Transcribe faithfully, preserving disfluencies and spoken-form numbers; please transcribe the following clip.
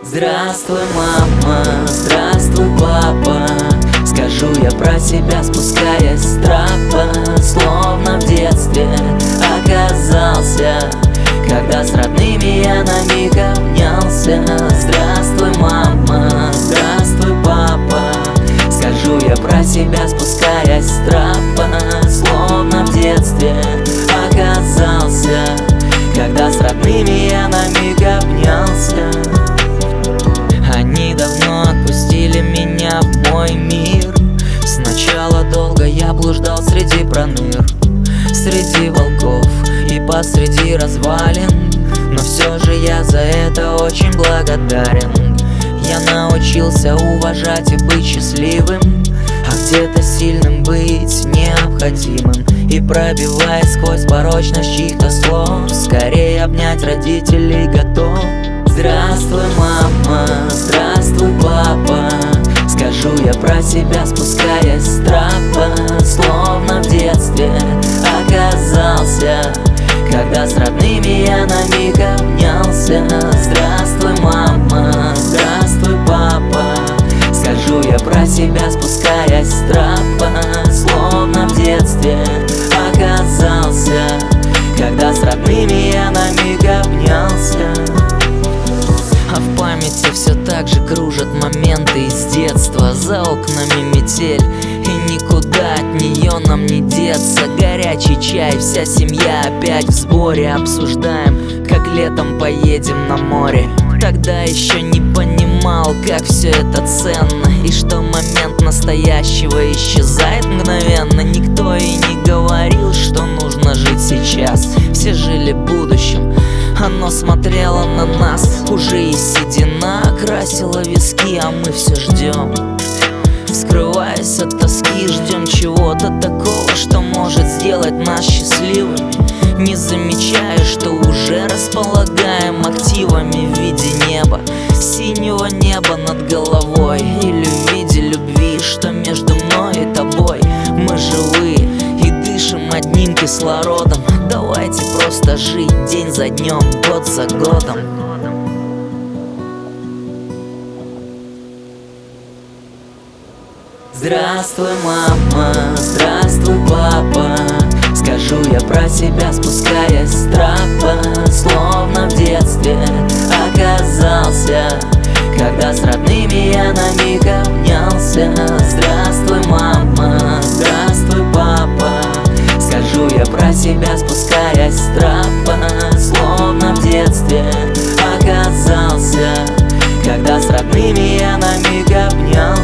Здравствуй, мама, здравствуй, папа. Скажу я про себя, спускаясь с трапа. Словно в детстве оказался, когда с родными я на миг обнялся. Здравствуй, мама, здравствуй, папа. Скажу я про себя, спускаясь с трапа. Словно в детстве оказался, когда с родными я на миг обнялся. Они давно отпустили меня в мой мир. Сначала долго я блуждал среди проныр, среди волков и посреди развалин. Но все же я за это очень благодарен. Я научился уважать и быть счастливым, а где-то сильным быть необходимым. И пробиваясь сквозь порочность чьих-то слов, скорее обнять родителей готов. Здравствуй, мама, здравствуй, папа. Скажу я про себя, спускаясь с трапа. Словно в детстве оказался, когда с родными я на миг обнялся. Здравствуй, мама, здравствуй, папа. Скажу я про себя, спускаясь с трапа. Словно в детстве оказался, когда с родными я на миг обнялся. А в памяти все так же кружат моменты из детства. За окнами метель, и никуда от нее нам не деться. Горячий чай, вся семья опять в сборе. Обсуждаем, как летом поедем на море. Тогда еще не понимал, как все это ценно, и что момент настоящего исчезает мгновенно. Никто и не говорил, что нужно жить сейчас. Все жили будущим, оно смотрело на нас. Уже и седина окрасила виски, а мы все ждем. Скрываясь от тоски, ждем чего-то такого, что может сделать нас счастливыми, не замечая, что уже располагаем активами в виде неба, синего неба над головой, или в виде любви, что между мной и тобой. Мы живые и дышим одним кислородом. Давайте просто жить день за днем, год за годом. Здравствуй, мама, здравствуй, папа. Скажу я про себя, спускаясь с трапа. Словно в детстве оказался, когда с родными я на миг обнялся. Здравствуй, мама, здравствуй, папа. Скажу я про себя, спускаясь с трапа. Словно в детстве оказался, когда с родными я на миг обнялся.